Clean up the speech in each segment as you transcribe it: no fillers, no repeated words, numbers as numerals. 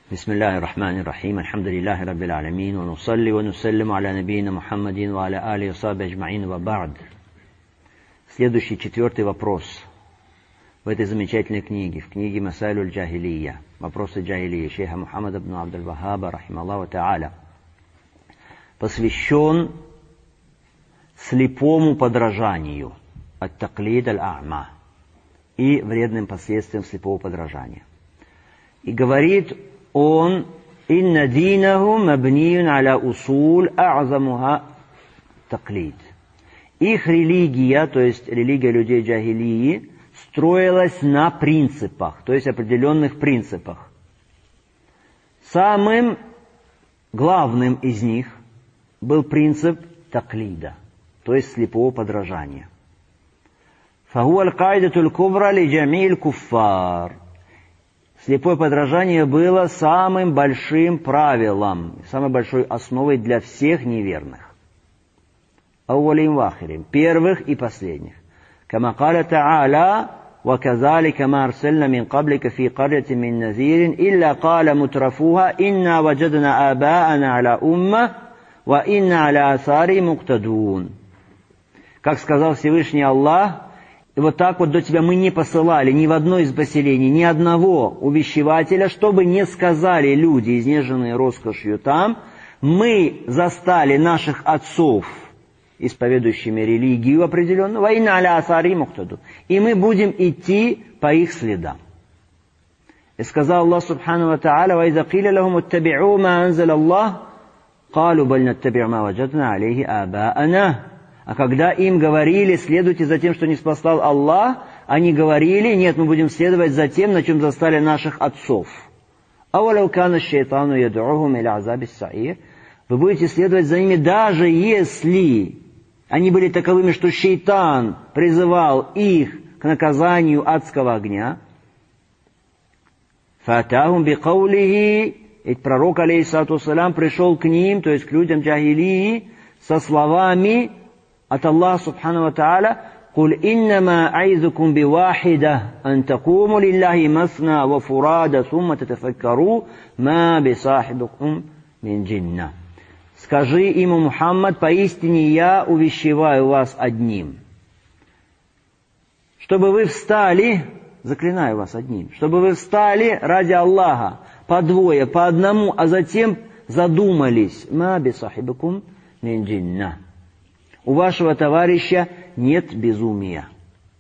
بسم الله الرحمن الرحيم الحمد لله رب العالمين ونصلي ونسلم على نبينا محمد وعلى آله وصحبه أجمعين وبعد. Следующий, четвертый вопрос в этой замечательной книге, в книге Масайль аль-Джахилия, вопросы джахилии, шейха Мухаммада ибн Абдуль-Вахаба, рахималлаху та'аля, посвящен слепому подражанию, ат-таклид аль-а'ма, и вредным последствиям слепого подражания. И говорит он: «Инна динаху мабниюн аля усул а'замуха таклид». Их религия, то есть религия людей джахилии, строилась на принципах, то есть определенных принципах. Самым главным из них был принцип таклида, то есть слепого подражания. «Фаху аль-каидатуль кубра ли джамиль куффар». Слепое подражание было самым большим правилом, самой большой основой для всех неверных. Ауалим вахирим, первых и последних. Кама каля та'аля, ва казалика ма арсална мин каблика фи карьяти мин назирин, илля каля мутрафуха, инна ваджадна аба'ана аля умма, ва инна аля асари муктадун. Как сказал Всевышний Аллах, и вот так вот до тебя мы не посылали ни в одно из поселений ни одного увещевателя, чтобы не сказали люди, изнеженные роскошью там: мы застали наших отцов, исповедующими религию определенную, ва инна аля асари муктаду, и мы будем идти по их следам. И сказал Аллах субхану ва та'аля: ва иза киля лахум аттаби'у ма анзал Аллах, калу баль наттаби'у ма ваджадна алейхи аба'ана. А когда им говорили: следуйте за тем, что не спаслал Аллах, они говорили: нет, мы будем следовать за тем, на чем застали наших отцов. Авалау кана шайтану яд'ухум иля азабис саир. Вы будете следовать за ними, даже если они были таковыми, что шайтан призывал их к наказанию адского огня. Фатахум бикаулихи. Ведь пророк, алейхиссалату вассалям, пришел к ним, то есть к людям джахилии, со словами от Аллаха субхану ва та'аля: «Куль иннама айзукум бивахида, ан такуму лиллахи масна ва фурада, сумма татафаккару, ма бисахибукум мин джинна». Скажи ему, Мухаммад: поистине я увещеваю вас одним, чтобы вы встали, заклинаю вас одним, чтобы вы встали ради Аллаха по двое, по одному, а затем задумались: ма бисахибукум мин джинна. У вашего товарища нет безумия.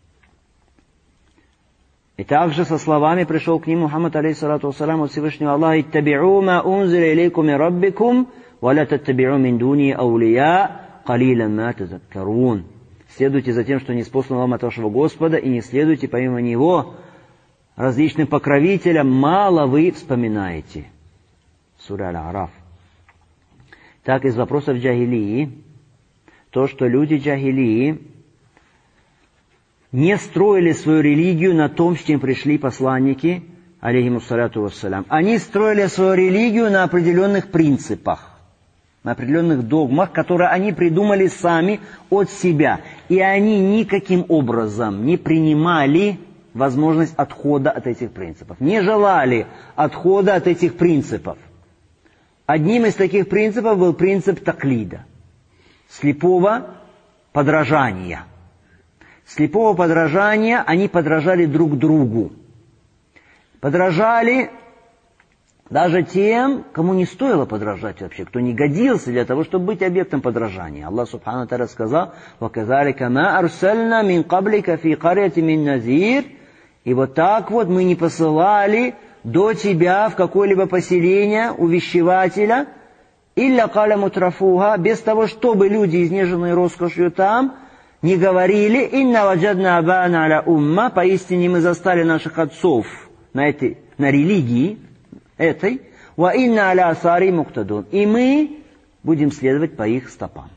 И также со словами пришел к ним Мухаммад, алейхиссалату вассалям, от Всевышнего Аллаха: «Иттаби'у ма унзиля илейкум мин раббикум, ва ла таттаби'у мин дуни аулия, калилан ма тазаккарун». Следуйте за тем, что ниспослано вам от вашего Господа, и не следуйте помимо Него различным покровителям, мало вы вспоминаете. Сура Аль-Араф. Так, из вопросов джахилии, то, что люди джахилии не строили свою религию на том, с чем пришли посланники, алейхимуссаляту вассалям. Они строили свою религию на определенных принципах, на определенных догмах, которые они придумали сами от себя. И они никаким образом не принимали возможность отхода от этих принципов, не желали отхода от этих принципов. Одним из таких принципов был принцип таклида, слепого подражания. Слепого подражания они подражали друг другу. Подражали даже тем, кому не стоило подражать вообще, кто не годился для того, чтобы быть объектом подражания. Аллах субхану ва тааля сказал: «Ваказалика ма арсальна мин каблика фи карьяти мин назир». И вот так вот мы не посылали до тебя в какое-либо поселение увещевателя, илля каля мутрафуха, без того, чтобы люди, изнеженные роскошью там, не говорили: инна ваджадна аба'ана аля умма, поистине мы застали наших отцов на религии этой, ва инна аля асари муктадун, и мы будем следовать по их стопам.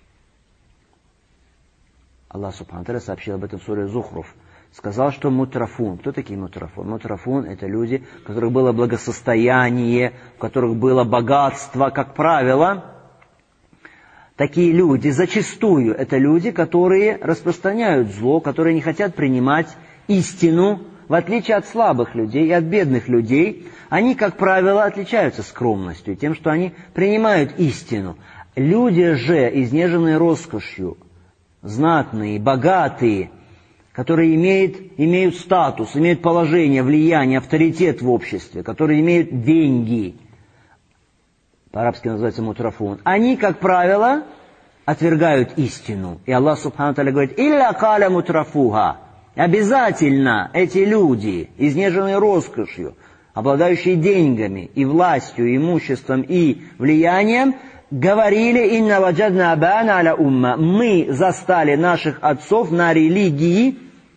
Аллах субхану ва тааля сообщил об этом в суре Зухруф. Сказал, что мутрафун. Кто такие мутрафун? Мутрафун — это люди, у которых было благосостояние, у которых было богатство, как правило. Такие люди зачастую это люди, которые распространяют зло, которые не хотят принимать истину, в отличие от слабых людей и от бедных людей, они, как правило, отличаются скромностью, тем, что они принимают истину. Люди же, изнеженные роскошью, знатные, богатые, которые имеют статус, имеют положение, влияние, авторитет в обществе, которые имеют деньги, по-арабски называется мутрафун, они, как правило, отвергают истину. И Аллах Субхану Тааля говорит: «Илля каля мутрафуха». Обязательно эти люди, изнеженные роскошью, обладающие деньгами и властью, и имуществом, и влиянием, говорили: «Инна ваджадна абана аля умма». Мы застали наших отцов на религии,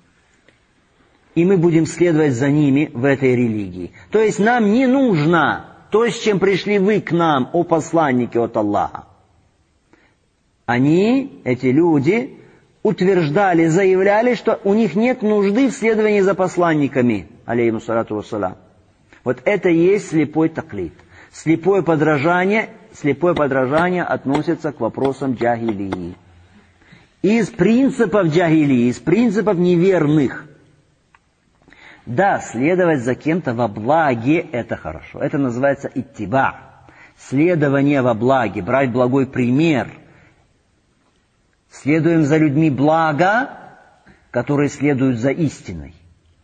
и мы будем следовать за ними в этой религии. То есть нам не нужно то, с чем пришли вы к нам, о посланники от Аллаха. Они, эти люди, утверждали, заявляли, что у них нет нужды в следовании за посланниками, алейхиму салату вассалям. Вот это и есть слепой таклид. Слепое подражание относится к вопросам джахилии. Из принципов джахилии, из принципов неверных. Да, следовать за кем-то во благе – это хорошо. Это называется иттиба. Следование во благе, брать благой пример. Следуем за людьми блага, которые следуют за истиной.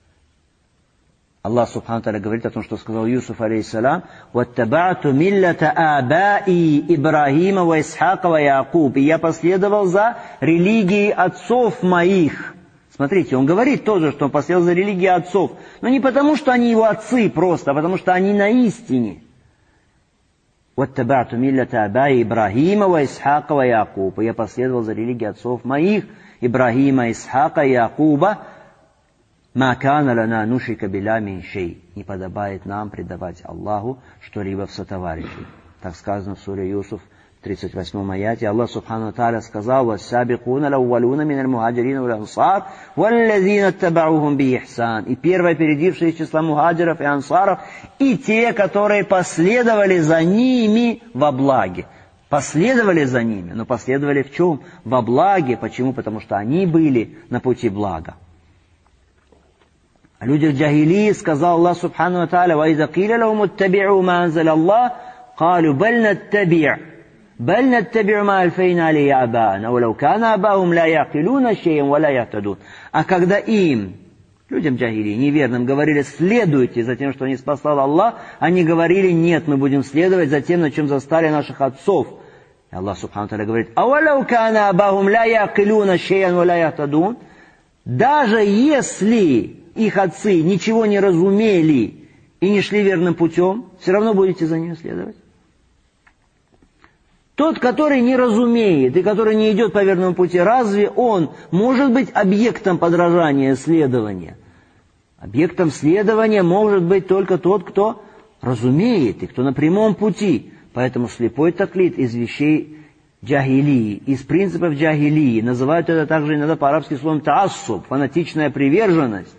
Аллах Субхану Тааля говорит о том, что сказал Юсуф, алейхиссалям: «Ваттаба'ту миллата абаи Ибрахима ва Исхака ва Якуб». И я последовал за религией отцов моих. Смотрите, он говорит тоже, что он последовал за религией отцов. Но не потому, что они его отцы просто, а потому, что они на истине. «Ваттаба'ту миллата абаи Ибрахима ва Исхака ва Якуб». И я последовал за религией отцов моих, Ибрахима, Исхака и Якуба. «Ма кана лана нушрика билля мин шей». Не подобает нам предавать Аллаху что-либо в сотоварищи. Так сказано в суре Юсуф, 38 аяте. Аллах Субхану Тааля сказал: «Вассабикуна лаувалуна миналь мухаджирина валь ансар, валлазина аттабаухум би ихсан». И первые опередившие из числа мухаджиров и ансаров, и те, которые последовали за ними во благе. Последовали за ними, но последовали в чем? Во благе. Почему? Потому что они были на пути блага. О людях джахилии сказал Аллах Субхану ва Тааля: «Ва иза киля лахум иттаби'у ма анзаля Аллах, калю баль наттаби'у ма альфейна алейхи абаана, валау кана абаахум ла я'килуна шей'ан ва ла яхтадун». А когда им, людям джахилии, неверным, говорили: «Следуйте за тем, что не спасал Аллах», они говорили: «Нет, мы будем следовать за тем, на чем застали наших отцов». И Аллах Субхану Тааля говорит: «Авалау кана абаахум ла я'килуна шей'ан ва ла яхтадун». Даже если их отцы ничего не разумели и не шли верным путем, все равно будете за ними следовать. Тот, который не разумеет и который не идет по верному пути, разве он может быть объектом подражания, следования? Объектом следования может быть только тот, кто разумеет и кто на прямом пути. Поэтому слепой таклид из вещей джахилии, из принципов джахилии. Называют это также иногда по-арабски словом таассуб, фанатичная приверженность.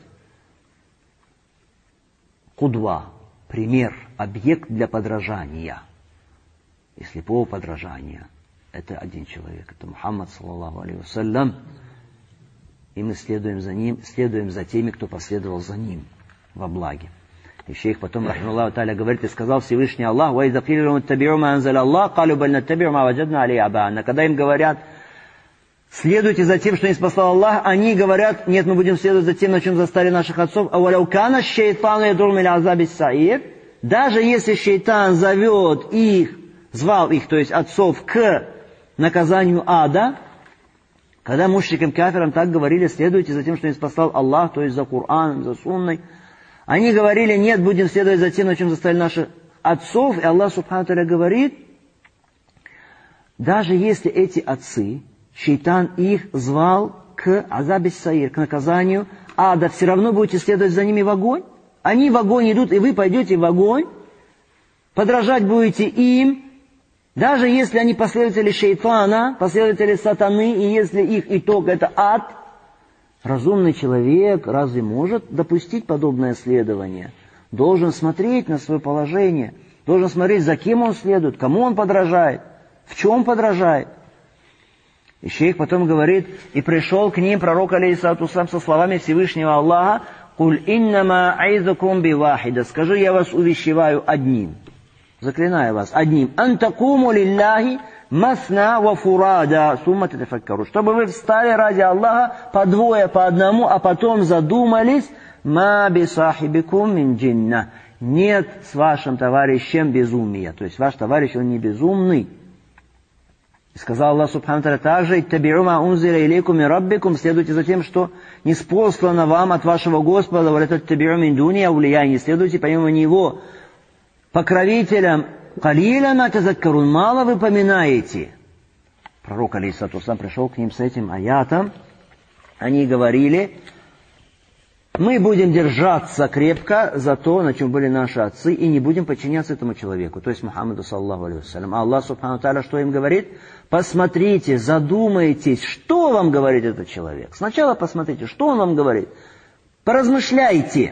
Кудва, пример, объект для подражания. И слепого подражания. Это один человек, это Мухаммад, саллаллаху алейхи вассалям. И мы следуем за ним, следуем за теми, кто последовал за ним во благе. И шейх потом, рахмаллаху тааля, говорит: «И сказал Всевышний Аллах: «Ва иза киля лахум иттаби'у ма анзаля Аллах, калю баль наттаби'у ма ваджадна алейхи абаана». Когда им говорят: «Следуйте за тем, что не спасал Аллах», они говорят: «Нет, мы будем следовать за тем, на чем застали наших отцов». «Аваляу кана шейтану ядуру миля азаби саир». Даже если шейтан звал их, то есть отцов, к наказанию ада, когда мушрикам кафирам так говорили: «Следуйте за тем, что не спасал Аллах», то есть за Кораном, за Сунной, они говорили: «Нет, будем следовать за тем, на чем застали наших отцов». И Аллах Субхану Тааля говорит: даже если эти отцы, шейтан их звал к азаби саир, к наказанию ада, все равно будете следовать за ними в огонь. Они в огонь идут, и вы пойдете в огонь, подражать будете им, даже если они последователи шейтана, последователи сатаны, и если их итог это ад. Разумный человек разве может допустить подобное следование? Должен смотреть на свое положение, должен смотреть, за кем он следует, кому он подражает, в чем подражает. И шейх потом говорит: «И пришел к ним пророк, алейхиссалату вассалям, со словами Всевышнего Аллаха: «Куль иннама айзакум бивахида». Скажи, я вас увещеваю одним. Заклинаю вас одним. «Антакуму лилляхи масна ва фурада». Сумма татафаккару. Чтобы вы встали ради Аллаха по двое, по одному, а потом задумались. «Ма бисахибикум мин джинна». Нет с вашим товарищем безумия. То есть ваш товарищ, он не безумный. И сказал Аллах Субхану Тааля также: «Иттаби'у ма унзиля илейкум мин раббикум». Следуйте за тем, что ниспослано вам от вашего Господа. «Ва ла таттаби'у мин дуни аулия». Не следуйте помимо него покровителям. «Калиля ма тазаккарун». Мало вы поминаете. Пророк алейхиссалату вассалам пришел к ним с этим аятом. Они говорили: мы будем держаться крепко за то, на чем были наши отцы, и не будем подчиняться этому человеку, то есть Мухаммаду саллаллаху алейхи вассалям. А Аллах субхану тааля что им говорит? Посмотрите, задумайтесь, что вам говорит этот человек. Сначала посмотрите, что он вам говорит. Поразмышляйте.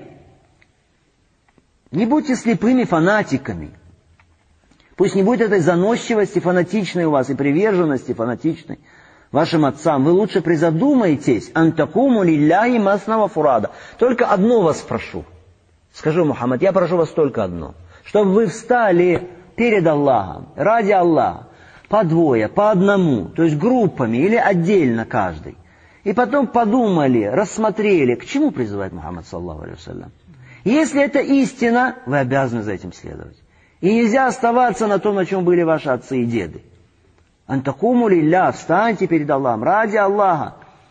Не будьте слепыми фанатиками. Пусть не будет этой заносчивости фанатичной у вас и приверженности фанатичной вашим отцам. Вы лучше призадумайтесь. «Антакуму лилляхи масна ва фурада». Только одно вас прошу. Скажи, Мухаммад, я прошу вас только одно. Чтобы вы встали перед Аллахом, ради Аллаха, по двое, по одному, то есть группами или отдельно каждый. И потом подумали, рассмотрели, к чему призывает Мухаммад саллаллаху алейхи вассалям. Если это истина, вы обязаны за этим следовать. И нельзя оставаться на том, на чем были ваши отцы и деды. «Антакуму лилля», встаньте перед Аллахом, ради Аллаха.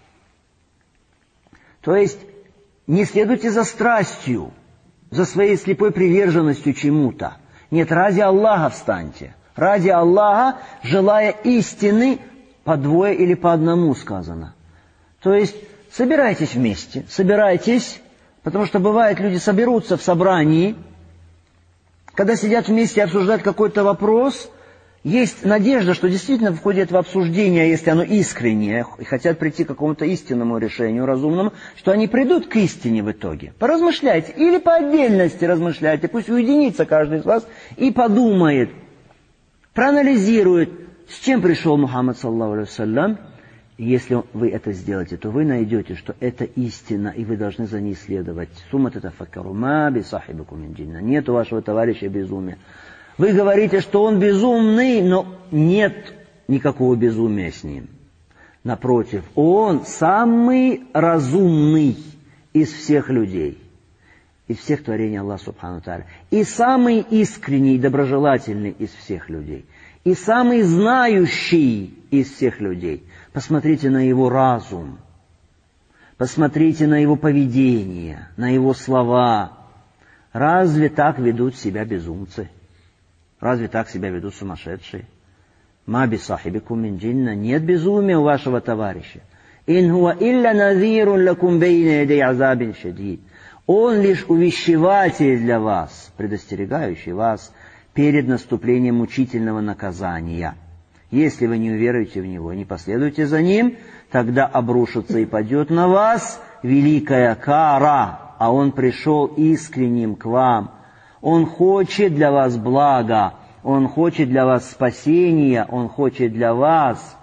То есть, не следуйте за страстью, за своей слепой приверженностью чему-то. Нет, ради Аллаха встаньте. Ради Аллаха, желая истины, по двое или по одному сказано. То есть, собирайтесь вместе, собирайтесь, потому что бывает, люди соберутся в собрании, когда сидят вместе и обсуждают какой-то вопрос. Есть надежда, что действительно в ходе этого обсуждения, если оно искреннее, и хотят прийти к какому-то истинному решению разумному, что они придут к истине в итоге. Поразмышляйте, или по отдельности размышляйте, пусть уединится каждый из вас и подумает, проанализирует, с чем пришел Мухаммад саллаллаху алейхи вассалям. И если вы это сделаете, то вы найдете, что это истина, и вы должны за ней следовать. «Сумма татафаккару ма бисахибикум мин джинна». Нет у вашего товарища безумия. Вы говорите, что он безумный, но нет никакого безумия с ним. Напротив, он самый разумный из всех людей, из всех творений Аллаха субхану тааля, и самый искренний, доброжелательный из всех людей, и самый знающий из всех людей. Посмотрите на его разум, посмотрите на его поведение, на его слова. Разве так ведут себя безумцы? Разве так себя ведут сумасшедшие? «Ма бисахибикум мин джинна». Нет безумия у вашего товарища. «Ин хуа илля назирун лакум бейна ядей азабин шадид». Он лишь увещеватель для вас, предостерегающий вас перед наступлением мучительного наказания. Если вы не уверуете в него, не последуете за ним, тогда обрушится и падет на вас великая кара, а он пришел искренним к вам. Он хочет для вас блага, он хочет для вас спасения, он хочет для вас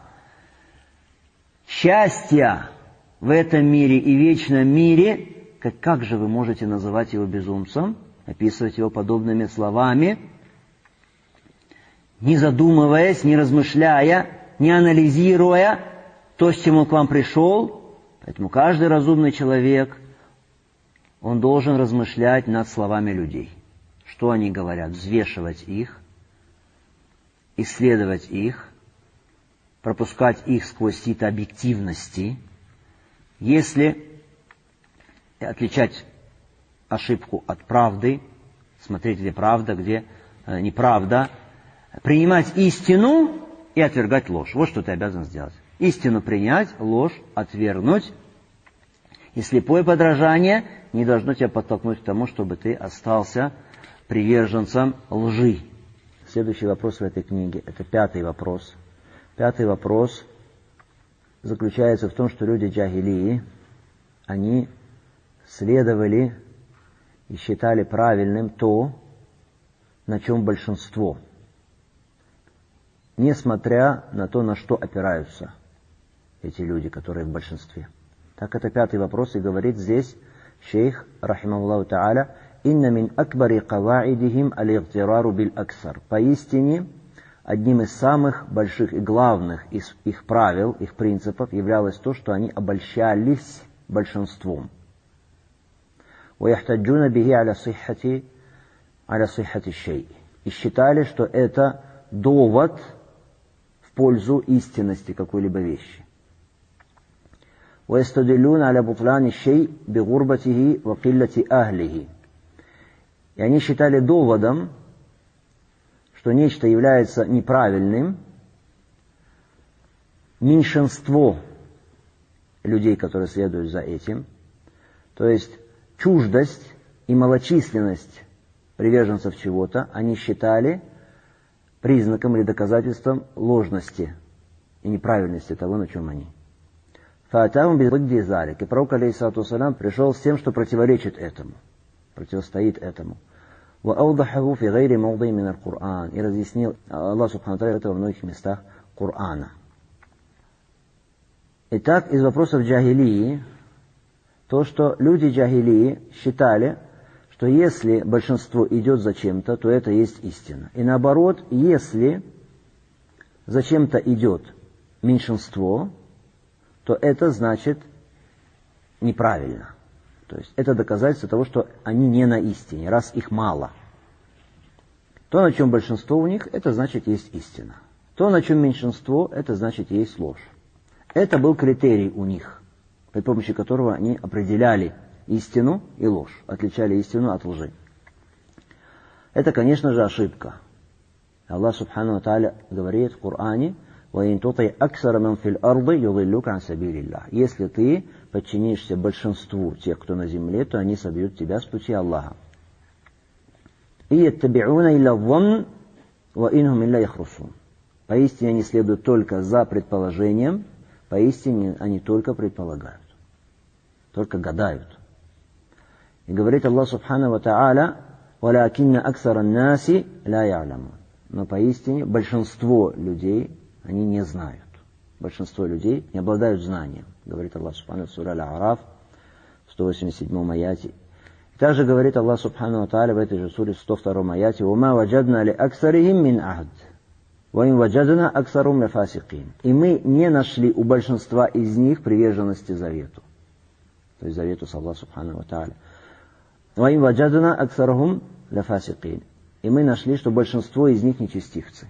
счастья в этом мире и вечном мире. Как же вы можете называть его безумцем, описывать его подобными словами, не задумываясь, не размышляя, не анализируя то, с чем он к вам пришел? Поэтому каждый разумный человек, он должен размышлять над словами людей. Что они говорят, взвешивать их, исследовать их, пропускать их сквозь сито объективности. Если отличать ошибку от правды, смотреть, где правда, где неправда, принимать истину и отвергать ложь. Вот что ты обязан сделать. Истину принять, ложь отвергнуть. И слепое подражание не должно тебя подтолкнуть к тому, чтобы ты остался приверженцем лжи. Следующий вопрос в этой книге, это 5-й вопрос. 5-й вопрос заключается в том, что люди джахилии, они следовали и считали правильным то, на чем большинство, несмотря на то, на что опираются эти люди, которые в большинстве. Так это 5-й вопрос, и говорит здесь шейх, рахимахуллаху та'аля, «Инна мин акбари каваидихим аль-игтирару биль-аксар». Поистине, одним из самых больших и главных из их правил, их принципов являлось то, что они обольщались большинством. وَيَحْتَجُّونَ بِهِ عَلَى صِحَّةِ الشَّيْءِ. И считали, что это довод в пользу истинности какой-либо вещи. وَيَسْتَدِلُّونَ عَلَى بُطْلَانِ الشَّيْءِ بِغُرْبَتِهِ وَقِلَّةِ أَهْلِهِ. И они считали доводом, что нечто является неправильным, меньшинство людей, которые следуют за этим, то есть чуждость и малочисленность приверженцев чего-то, они считали признаком или доказательством ложности и неправильности того, на чем они. Фаатахум биддидди залик. И пророк, алейхиссалату вассалям, пришел с тем, что противоречит этому, противостоит этому. وأوضحه في غير موضع من القرآن. И разъяснил Аллах Субхану ва Тааля это во многих местах Корана. Итак, из вопросов джахилии, то, что люди джахилии считали, что если большинство идет за чем-то, то это есть истина. И наоборот, если за чем-то идет меньшинство, то это значит неправильно. То есть это доказательство того, что они не на истине, раз их мало. То, на чем большинство у них, это значит есть истина. То, на чем меньшинство, это значит есть ложь. Это был критерий у них, при помощи которого они определяли истину и ложь, отличали истину от лжи. Это, конечно же, ошибка. Аллах Субхану ва Тааля говорит в Коране: وَإِن تُطِعْ أَكْثَرَ مَنْ فِي الْأَرْضِ يُضِلُّكَ عَنْ سَبِيلِ اللَّهِ. Если ты подчинишься большинству тех, кто на земле, то они собьют тебя с пути Аллаха. إِن يَتَّبِعُونَ إِلَّا الظَّنَّ وَإِنْهُمْ إِلَّا يَخْرُصُونَ. Поистине они следуют только за предположением, поистине они только предполагают, только гадают. И говорит Аллах Субхану ва Тааля: وَلَكِنَّ أَكْثَرَ النَّاسِ لَا يَعْلَمُونَ. Но поистине большинство людей они не знают. Большинство людей не обладают знанием. Говорит Аллах Субхану в суре Аль-А'раф, 187 аяте. И также говорит Аллах Субхану ва Тааля в этой же суре, 102 аяте: وَمَا وَجَدْنَا لِأَكْثَرِهِمْ مِنْ عَهْدٍ وَإِنْ وَجَدْنَا أَكْثَرُهُمْ لَفَاسِقِينَ. И мы не нашли у большинства из них приверженности завету. То есть завету с Аллахом Субхану ва Тааля. وَإِنْ وَجَدْنَا أَكْثَرُهُمْ لَفَاسِقِينَ. И мы нашли, что большинство из них нечестивцы.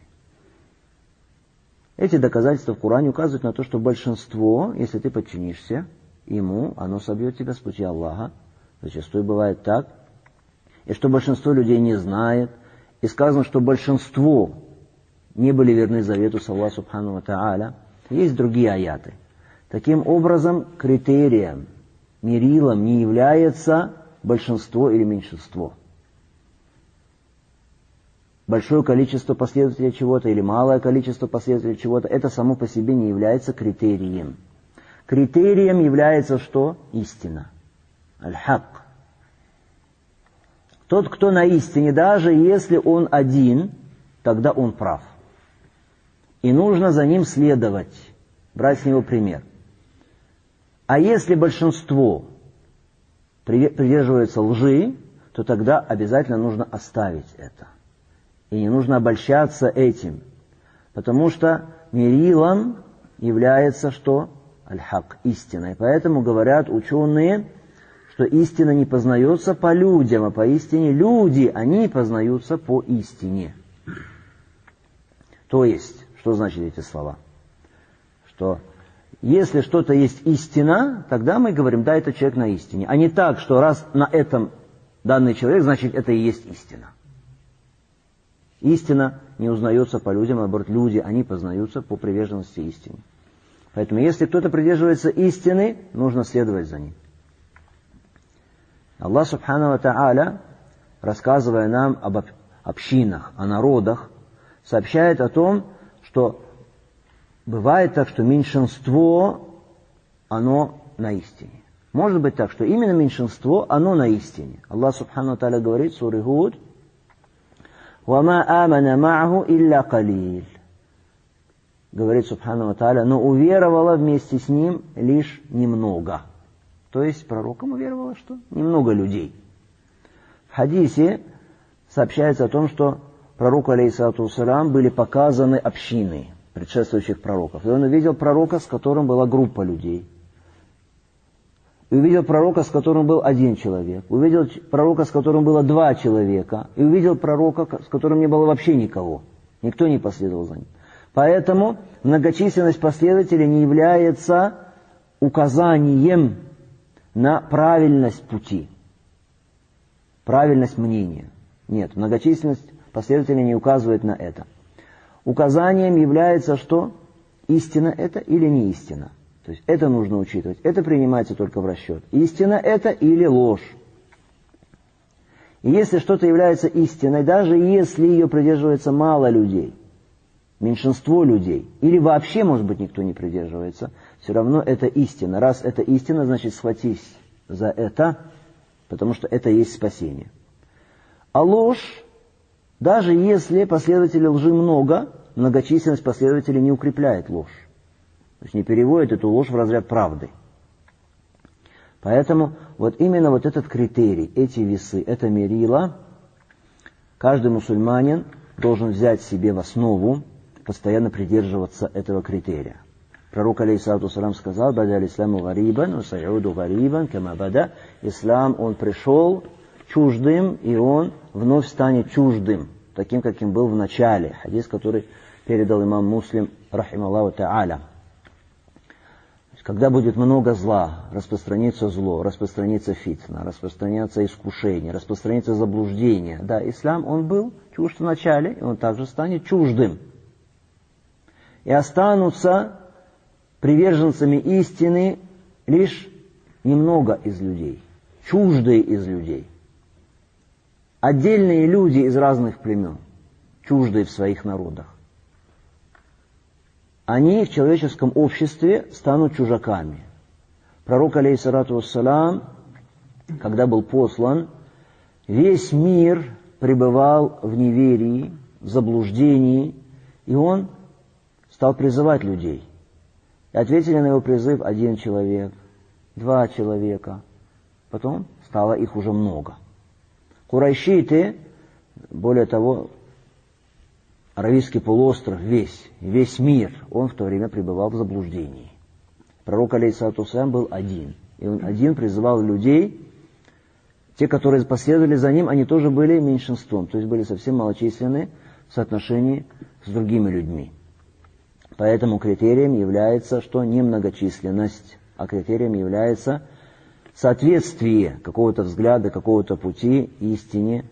Эти доказательства в Коране указывают на то, что большинство, если ты подчинишься ему, оно собьет тебя с пути Аллаха. Зачастую бывает так. И что большинство людей не знает. И сказано, что большинство не были верны завету с Аллахом Субхану ва Тааля. Есть другие аяты. Таким образом, критерием, мерилом не является большинство или меньшинство. Большое количество последователей чего-то или малое количество последователей чего-то, это само по себе не является критерием. Критерием является что? Истина. Аль-хак. Тот, кто на истине, даже если он один, тогда он прав. И нужно за ним следовать, брать с него пример. А если большинство придерживается лжи, то тогда обязательно нужно оставить это. И не нужно обольщаться этим, потому что мерилом является что? Аль-хак, истина. И поэтому говорят ученые, что истина не познается по людям, а поистине люди, они познаются по истине. То есть, что значит эти слова? Что если что-то есть истина, тогда мы говорим: да, это человек на истине. А не так, что раз на этом данный человек, значит это и есть истина. Истина не узнается по людям, а наоборот, люди, они познаются по приверженности истине. Поэтому, если кто-то придерживается истины, нужно следовать за ним. Аллах Субхану ва Тааля, рассказывая нам об общинах, о народах, сообщает о том, что бывает так, что меньшинство, оно на истине. Может быть так, что именно меньшинство, оно на истине. Аллах Субхану ва Тааля говорит в суре Худ: وَمَا آمَنَ مَعَهُ إِلَّا قَلِيلٌ. Говорит Субхану ва Тааля: но уверовало вместе с ним лишь немного. То есть пророкам уверовало что? Немного людей. В хадисе сообщается о том, что пророку, алейхиссалату вассалям, были показаны общины предшествующих пророков. И он увидел пророка, с которым была группа людей. И увидел пророка, с которым был один человек. Увидел пророка, с которым было 2 человека. И увидел пророка, с которым не было вообще никого. Никто не последовал за ним. Поэтому многочисленность последователей не является указанием на правильность пути, правильность мнения. Нет, многочисленность последователей не указывает на это. Указанием является что? Истина это или не истина. То есть это нужно учитывать. Это принимается только в расчет. Истина это или ложь. И если что-то является истиной, даже если ее придерживается мало людей, меньшинство людей, или вообще, может быть, никто не придерживается, все равно это истина. Раз это истина, значит схватись за это, потому что это и есть спасение. А ложь, даже если последователей лжи много, многочисленность последователей не укрепляет ложь. То есть не переводит эту ложь в разряд правды. Поэтому вот именно вот этот критерий, эти весы, это мерило, каждый мусульманин должен взять себе в основу, постоянно придерживаться этого критерия. Пророк, алейхиссалату вассалям, сказал: «Бада аль-исламу гарибан, ва са'уду гарибан, кама бада». Ислам, он пришел чуждым, и он вновь станет чуждым, таким, каким был в начале. Хадис, который передал имам Муслим, рахималлаху та'аля. Когда будет много зла, распространится зло, распространится фитна, распространятся искушения, распространится заблуждение. Да, ислам, он был чужд в начале, и он также станет чуждым. И останутся приверженцами истины лишь немного из людей, чуждые из людей. Отдельные люди из разных племен, чуждые в своих народах. Они в человеческом обществе станут чужаками. Пророк, алейхиссалату вассалям, когда был послан, весь мир пребывал в неверии, в заблуждении, и он стал призывать людей. И ответили на его призыв 1 человек, 2 человека. Потом стало их уже много. Курайшиты, более того, Аравийский полуостров весь мир, он в то время пребывал в заблуждении. Пророк, алейхиссалату вассалям, был один. И он один призывал людей. Те, которые последовали за ним, они тоже были меньшинством, то есть были совсем малочисленны в соотношении с другими людьми. Поэтому критерием является, что не многочисленность, а критерием является соответствие какого-то взгляда, какого-то пути истине.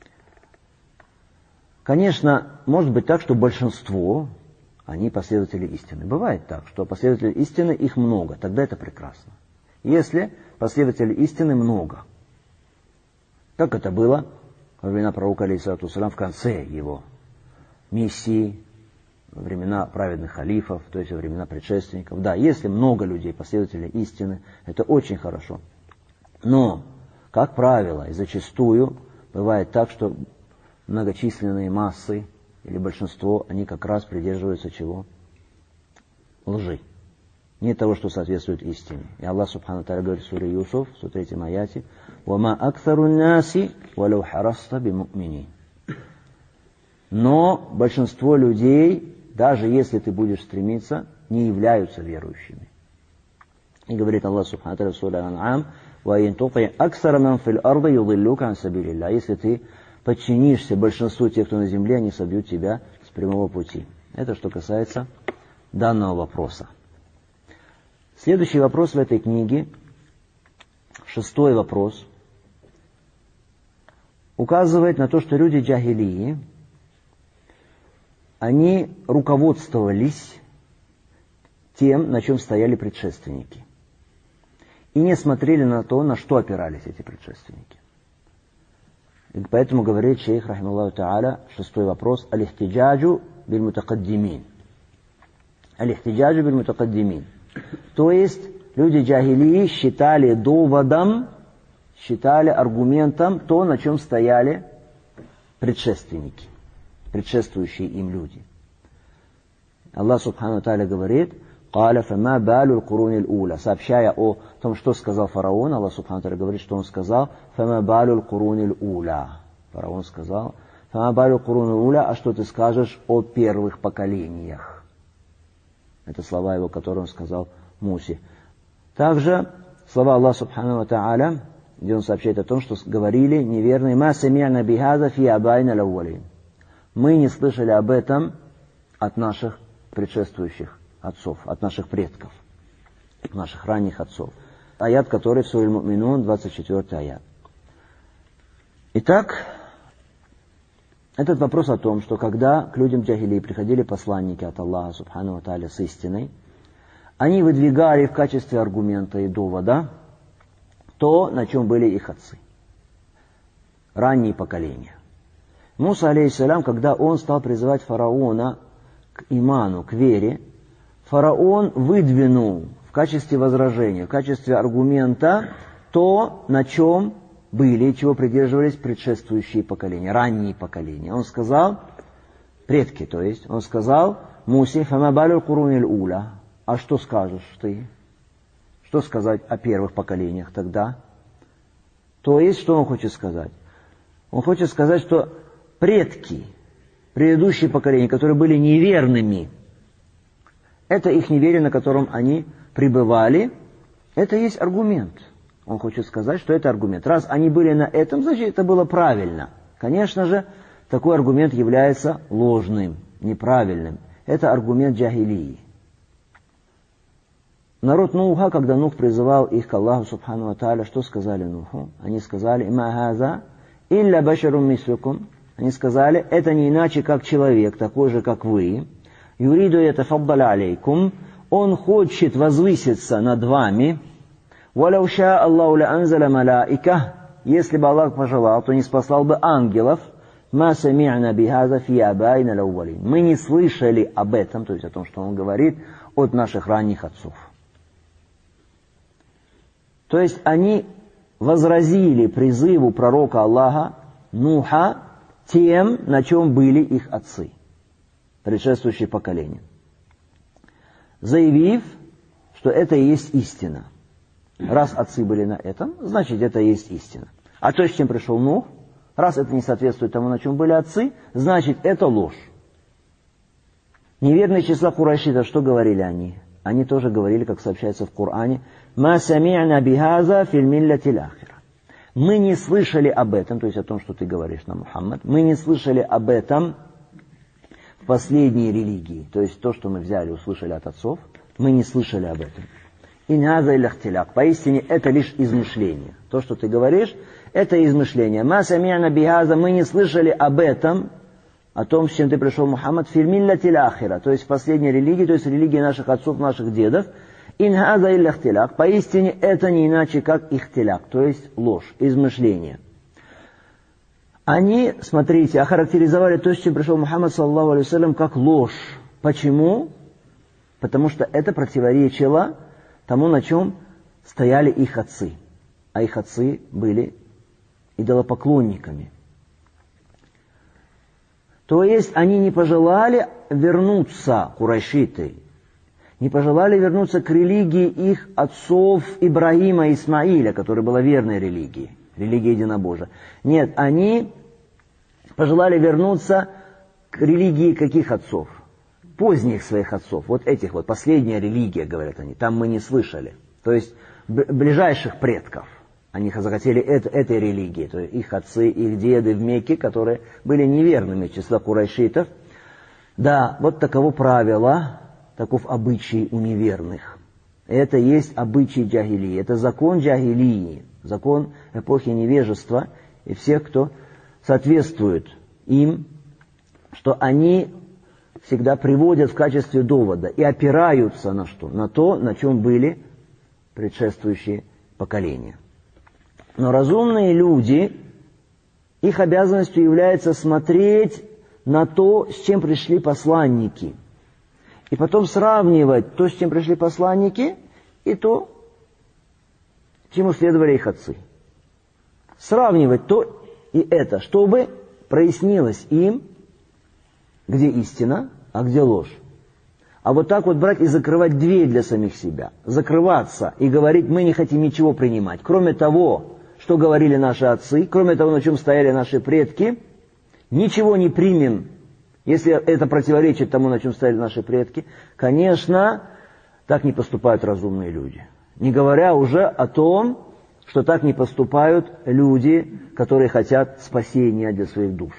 Конечно, может быть так, что большинство, они последователи истины. Бывает так, что последователей истины их много, тогда это прекрасно. Если последователей истины много, как это было во времена пророка, алейхиссалату вассалям, в конце его миссии, во времена праведных халифов, то есть во времена предшественников. Да, если много людей, последователей истины, это очень хорошо. Но, как правило, и зачастую бывает так, что многочисленные массы или большинство, они как раз придерживаются чего? Лжи. Не того, что соответствует истине. И Аллах Субхану Тааля говорит в суре Юсуф, в 103 аяте: «Вама аксару наси, валау хараста биму'минин». Но большинство людей, даже если ты будешь стремиться, не являются верующими. И говорит Аллах Субхану Тааля в суре Ан-Ам: «Ва ин тути аксара ман фил арди юдиллука ан сабилилля». Если ты подчинишься большинству тех, кто на земле, они собьют тебя с прямого пути. Это что касается данного вопроса. Следующий вопрос в этой книге, 6-й вопрос, указывает на то, что люди джахилии, они руководствовались тем, на чем стояли предшественники, и не смотрели на то, на что опирались эти предшественники. И поэтому говорит шейх, рахималлаху та'аля, 6-й вопрос: аль-ихтиджаджу биль-мутакаддимин. Аль-ихтиджаджу биль-мутакаддимин. То есть люди джахилии считали доводом, считали аргументом то, на чем стояли предшественники, предшествующие им люди. Аллах Субхану Тааля говорит: قال فما بال القرون الأولى. Сообщая о том, что сказал фараон, Аллах Субхану ва Тааля говорит, что он сказал فما بال القرون الأولى. Фараон сказал فما بال القرون الأولى, а что ты скажешь о первых поколениях? Это слова его, которые он сказал Мусе. Также слова Аллаха Субхану ва Тааля, где он сообщает о том, что говорили неверные «Ма сами'на бихаза фи абайна лаввалин». Мы не слышали об этом от наших предшествующих отцов, от наших предков, от наших ранних отцов. Аят, который в суре Аль-Му'минун, 24 аят. Итак, этот вопрос о том, что когда к людям джахилии приходили посланники от Аллаха Субхану ва Тааля с истиной, они выдвигали в качестве аргумента и довода то, на чем были их отцы, ранние поколения. Муса, алейхиссалям, когда он стал призывать фараона к иману, к вере, фараон выдвинул в качестве возражения, в качестве аргумента то, на чем были, чего придерживались предшествующие поколения, ранние поколения. Он сказал, предки, то есть, он сказал Мусе, «Фама балю курунил уля». А что скажешь ты? Что сказать о первых поколениях тогда? То есть, что он хочет сказать? Он хочет сказать, что предки, предыдущие поколения, которые были неверными, это их неверие, на котором они пребывали, это есть аргумент. Он хочет сказать, что это аргумент. Раз они были на этом, значит, это было правильно. Конечно же, такой аргумент является ложным, неправильным. Это аргумент джахилии. Народ Нуха, когда Нух призывал их к Аллаху Субхану ва Тааля, что сказали Нуху? Они сказали, «Ма хаза илля башарум мислюкум». Они сказали, это не иначе, как человек, такой же, как вы. Юриду ятафаддаля алейкум. Он хочет возвыситься над вами. Валяу ша Аллаху ла анзаля малаика. Если бы Аллах пожелал, то не спаслал бы ангелов. Ма сами'на бихаза фи абайна лаввалин. Мы не слышали об этом, то есть о том, что он говорит, от наших ранних отцов. То есть они возразили призыву пророка Аллаха Нуха тем, на чем были их отцы, предшествующие поколения, заявив, что это и есть истина. Раз отцы были на этом, значит, это и есть истина. А то, с чем пришел Нух, раз это не соответствует тому, на чем были отцы, значит, это ложь. Неверные числа курайшитов, что говорили они? Они тоже говорили, как сообщается в Коране, «Ма сами'на бихаза фил миллятил ахира». Мы не слышали об этом, то есть о том, что ты говоришь нам, Мухаммад, мы не слышали об этом в последней религии, то есть то, что мы взяли, услышали от отцов, мы не слышали об этом. «Ин хаза илля ихтиляк». Поистине это лишь измышление. То, что ты говоришь, это измышление. «Ма сами'на бихаза», мы не слышали об этом, о том, с чем ты пришел, Мухаммад, фил миллятил ахира, то есть в последней религии, то есть религии наших отцов, наших дедов. «Ин хаза илля ихтиляк». Поистине это не иначе, как ихтиляк, то есть ложь, измышление. Они, смотрите, охарактеризовали то, с чем пришел Мухаммад, саллаллаху алейхи вассалям, как ложь. Почему? Потому что это противоречило тому, на чем стояли их отцы. А их отцы были идолопоклонниками. То есть они не пожелали вернуться, курайшиты, не пожелали вернуться к религии их отцов Ибрагима и Исмаиля, которая была верной религией, религией единобожия. Нет, они пожелали вернуться к религии каких отцов? Поздних своих отцов, вот этих вот, последняя религия, говорят они, там мы не слышали. То есть ближайших предков. Они захотели этой религии, то есть их отцы, их деды в Мекке, которые были неверными из числа курайшитов. Да, вот таково правило, таков обычай у неверных. Это есть обычай джахилии, это закон джахилии, закон эпохи невежества, и всех, кто соответствует им, что они всегда приводят в качестве довода и опираются на что? На то, на чем были предшествующие поколения. Но разумные люди, их обязанностью является смотреть на то, с чем пришли посланники. И потом сравнивать то, с чем пришли посланники, и то, чему следовали их отцы. Сравнивать то и это, чтобы прояснилось им, где истина, а где ложь. А вот так вот брать и закрывать дверь для самих себя, закрываться и говорить, мы не хотим ничего принимать, кроме того, что говорили наши отцы, кроме того, на чем стояли наши предки, ничего не примем, если это противоречит тому, на чем стояли наши предки. Конечно, так не поступают разумные люди. Не говоря уже о том, что так не поступают люди, которые хотят спасения для своих душ.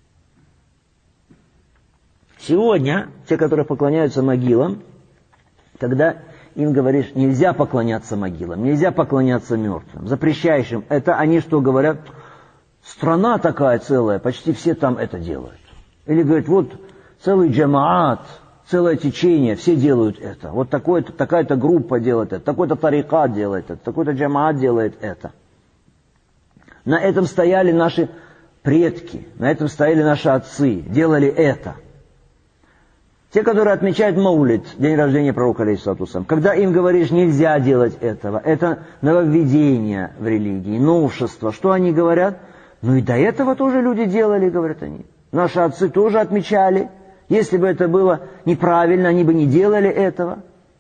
Сегодня те, которые поклоняются могилам, когда им говоришь, нельзя поклоняться могилам, нельзя поклоняться мертвым, запрещаешь им это, они что говорят? Страна такая целая, почти все там это делают. Или говорят, вот целый джамаат, целое течение, все делают это. Вот такая-то группа делает это, такой-то тарикат делает это, такой-то джамаат делает это. На этом стояли наши предки, на этом стояли наши отцы, делали это. Те, которые отмечают Маулид, день рождения пророка, алейхиссалату вассалям, когда им говоришь, нельзя делать этого, это нововведение в религии, новшество, что они говорят? Ну и до этого тоже люди делали, говорят они. Наши отцы тоже отмечали. Если бы это было неправильно, они бы не делали этого.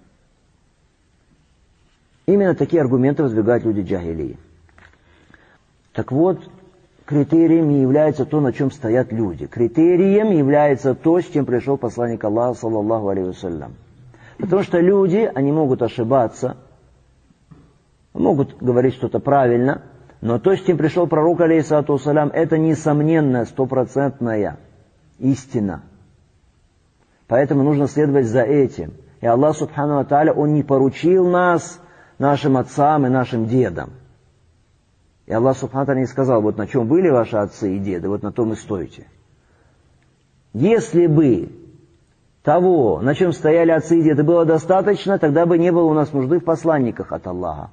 Именно такие аргументы выдвигают люди джахилии. Так вот, критерием не является то, на чем стоят люди. Критерием является то, с чем пришел посланник Аллаха, саллаллаху алейхи вассалям. Потому что люди, они могут ошибаться, могут говорить что-то правильно, но то, с чем пришел пророк, алейхиссалату вассалям, это несомненная, стопроцентная истина. Поэтому нужно следовать за этим. И Аллах, субхану ва тааля, Он не поручил нас нашим отцам и нашим дедам. И Аллах субхану ва тааля не сказал, вот на чем были ваши отцы и деды, вот на том и стойте. Если бы того, на чем стояли отцы и деды, было достаточно, тогда бы не было у нас нужды в посланниках от Аллаха.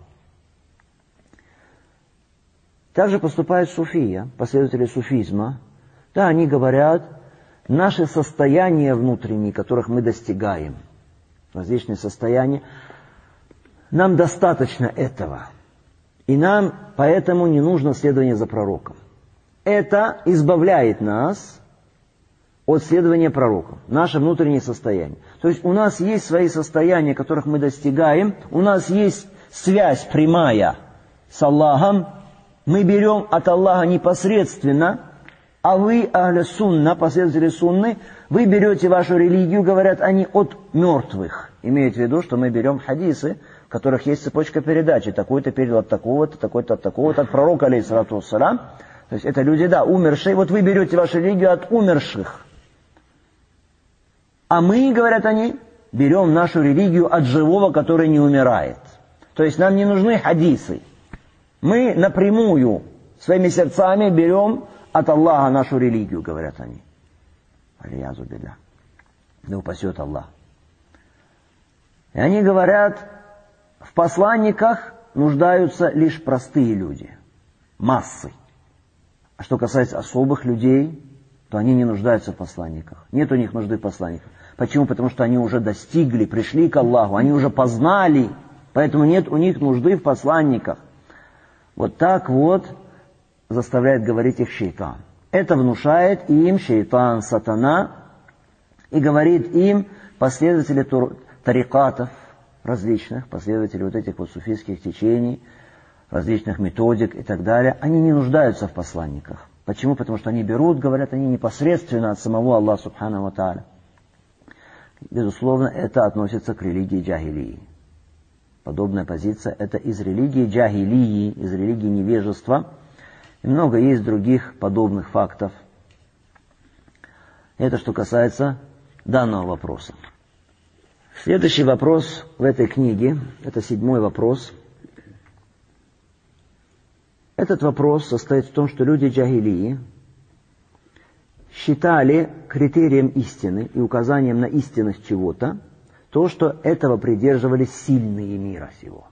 Также поступает суфия, последователи суфизма. Да, они говорят, наши состояния внутренние, которых мы достигаем, различные состояния, нам достаточно этого. И нам поэтому не нужно следование за пророком. Это избавляет нас от следования пророком, наше внутреннее состояние. То есть у нас есть свои состояния, которых мы достигаем, у нас есть связь прямая с Аллахом, мы берем от Аллаха непосредственно, а вы, ахля сунна, последователи сунны, вы берете вашу религию, говорят они, от мертвых. Имеют в виду, что мы берем хадисы, в которых есть цепочка передачи. Такой-то передал от такого-то, такой-то от такого-то, от пророка, алейхиссалату вассалям. То есть это люди, да, умершие. Вот вы берете вашу религию от умерших. А мы, говорят они, берем нашу религию от живого, который не умирает. То есть нам не нужны хадисы. Мы напрямую своими сердцами берем от Аллаха нашу религию, говорят они. Алиязу билля. Да упасет Аллах. И они говорят, в посланниках нуждаются лишь простые люди, массы. А что касается особых людей, то они не нуждаются в посланниках. Нет у них нужды в посланниках. Почему? Потому что они уже достигли, пришли к Аллаху, они уже познали, поэтому нет у них нужды в посланниках. Вот так вот заставляет говорить их шейтан. Это внушает им шейтан, сатана, и говорит им последователи тарикатов различных, последователи вот этих вот суфийских течений, различных методик и так далее, они не нуждаются в посланниках. Почему? Потому что они берут, говорят они непосредственно от самого Аллаха субхану ва тааля. Безусловно, это относится к религии джахилии. Подобная позиция – это из религии джахилии, из религии невежества. И много есть других подобных фактов. Это что касается данного вопроса. Следующий вопрос в этой книге, это 7-й вопрос. Этот вопрос состоит в том, что люди джахилии считали критерием истины и указанием на истинность чего-то то, что этого придерживались сильные мира сего.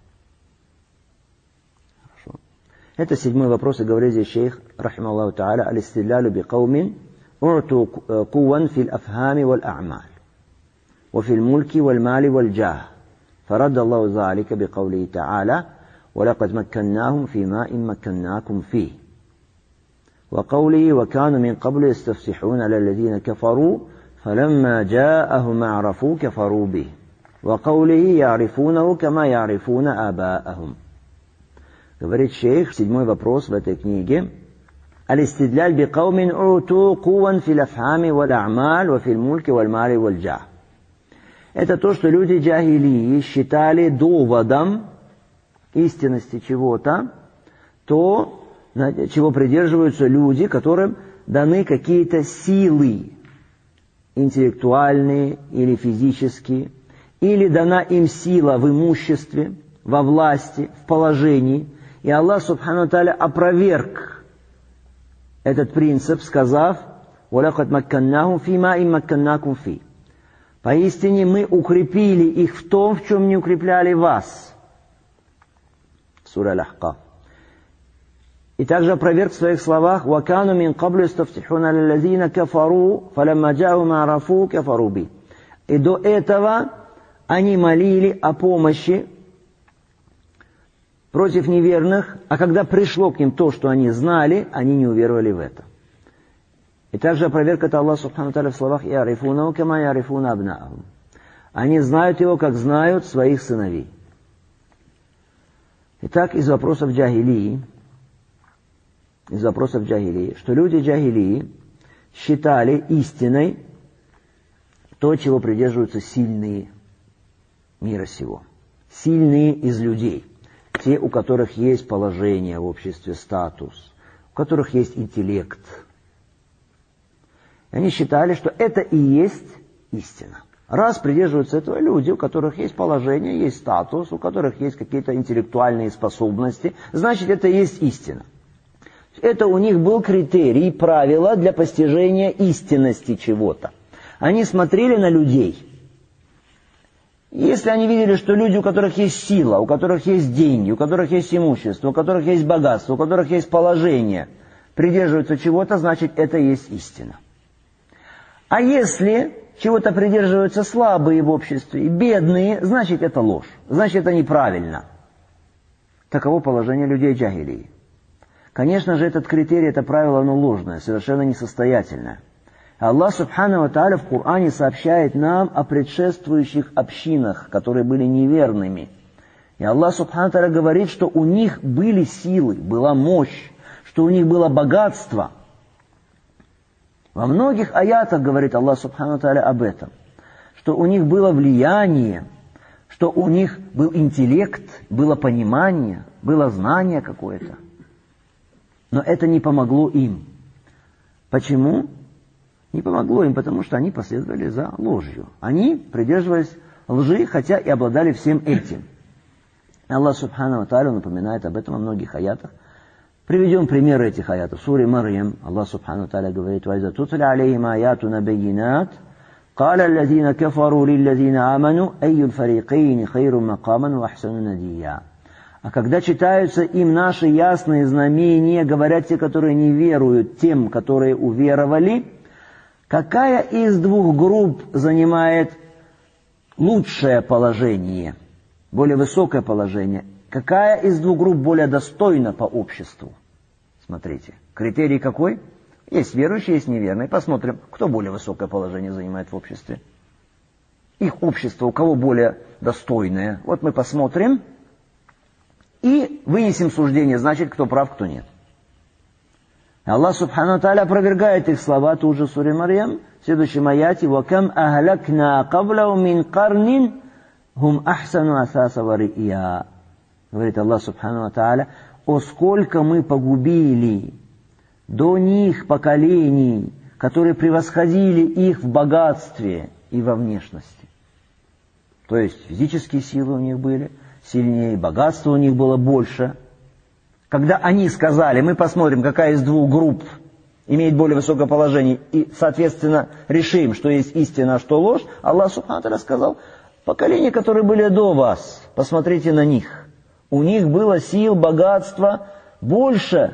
Хорошо. Это 7-й вопрос, и говорит здесь шейх, рахималлаху та'аля, алистиллялю би каумин урту куван фил афхами валь а'маль, ва фил мульки валь мали валь джах. Фарадда Аллаху залика би кавлихи та'аля, ولقد مكناهم في ماء مكناكم فيه وقوله وكانوا من قبل يستفتحون على الذين كفروا فَلَمَّا جَاءَهُمْ عَرَفُوا كَفَرُوا بِهِ وَقَوْلِهِ يَعْرِفُونَهُ كَمَا يَعْرِفُونَ آبَاءَهُمْ. Говорит шейх, 7 вопрос в этой книге. الاستدلال بقوم أوتوا قوة في الأفهام والأعمال وفي الملك والمال والجاه. Это то, что люди джахилии считали доводом истинности чего-то, то, чего придерживаются люди, которым даны какие-то силы, интеллектуальные или физические, или дана им сила в имуществе, во власти, в положении. И Аллах Субхану ва Тааля опроверг этот принцип, сказав: وَلَقَدْ مَكَّنَّاهُمْ فِي مَا إِن مَكَّنَّاكُمْ فِي. Поистине мы укрепили их в том, в чем не укрепляли вас. Сура Аль-Ахкаф. И также опроверг в своих словах: وَكَانُوا مِن قَبْلُ يَسْتَفْتِحُونَ عَلَى الَّذِينَ كَفَرُوا فَلَمَّا جَاءَهُمْ مَا عَرَفُوا كَفَرُوا بِهِ. И до этого они молили о помощи против неверных, а когда пришло к ним то, что они знали, они не уверовали в это. И также опроверг это Аллах Субхану ва Тааля в словах: «Ярифунаху кама ярифуна абнаахум». Они знают его, как знают своих сыновей. Итак, из вопросов джахилии, что люди джахилии считали истиной то, чего придерживаются сильные мира сего. Сильные из людей. Те, у которых есть положение в обществе, статус, у которых есть интеллект. И они считали, что это и есть истина. Раз придерживаются этого люди, у которых есть положение, есть статус, у которых есть какие-то интеллектуальные способности, значит, это и есть истина. Это у них был критерий, правило для постижения истинности чего-то. Они смотрели на людей. Если они видели, что люди, у которых есть сила, у которых есть деньги, у которых есть имущество, у которых есть богатство, у которых есть положение, придерживаются чего-то, значит, это и есть истина. А если чего-то придерживаются слабые в обществе и бедные, значит, это ложь, значит, это неправильно. Таково положение людей джахилии. Конечно же, этот критерий, это правило, оно ложное, совершенно несостоятельное. Аллах Субхану ва Тааля в Коране сообщает нам о предшествующих общинах, которые были неверными. И Аллах Субхану ва Тааля говорит, что у них были силы, была мощь, что у них было богатство. Во многих аятах говорит Аллах Субхану ва Тааля об этом, что у них было влияние, что у них был интеллект, было понимание, было знание какое-то. Но это не помогло им. Почему? Не помогло им, потому что они последовали за ложью. Они придерживались лжи, хотя и обладали всем этим. Аллах Субхану ва Тааля напоминает об этом во многих аятах. Приведем примеры этих аятов. В суре Марьям Аллах Субхану ва Тааля говорит: وَإِذَا تُتْلَى عَلَيْهِمْ آيَاتُنَا بَيِّنَاتٍ قَالَ الَّذِينَ كَفَرُوا لِلَّذِينَ آمَنُوا أَيُّ الْفَرِيقَيْنِ خَيْرٌ مَقَامًا وَأَحْسَنُ نَدِيًّا. А когда читаются им наши ясные знамения, говорят те, которые не веруют, тем, которые уверовали, какая из двух групп занимает лучшее положение, более высокое положение? Какая из двух групп более достойна по обществу? Смотрите, критерий какой? Есть верующие, есть неверные. Посмотрим, кто более высокое положение занимает в обществе. Их общество, у кого более достойное. Вот мы посмотрим и вынесем суждение, значит, кто прав, кто нет. Аллах Субхану ва Тааля опровергает их слова тут же в суре Марьям, в следующем аяте: وَكَمْ أَهْلَكْنَا قَبْلَهُمْ مِنْ قَرْنٍ هُمْ أَحْسَنُ أَثَاثًا وَرِئْيًا. Говорит Аллах Субхану ва Тааля: о, сколько мы погубили до них поколений, которые превосходили их в богатстве и во внешности. То есть физические силы у них были сильнее, богатство у них было больше. Когда они сказали: мы посмотрим, какая из двух групп имеет более высокое положение, и, соответственно, решим, что есть истина, а что ложь, Аллах Субхану ва Тааля сказал: поколения, которые были до вас, посмотрите на них. У них было сил, богатства больше.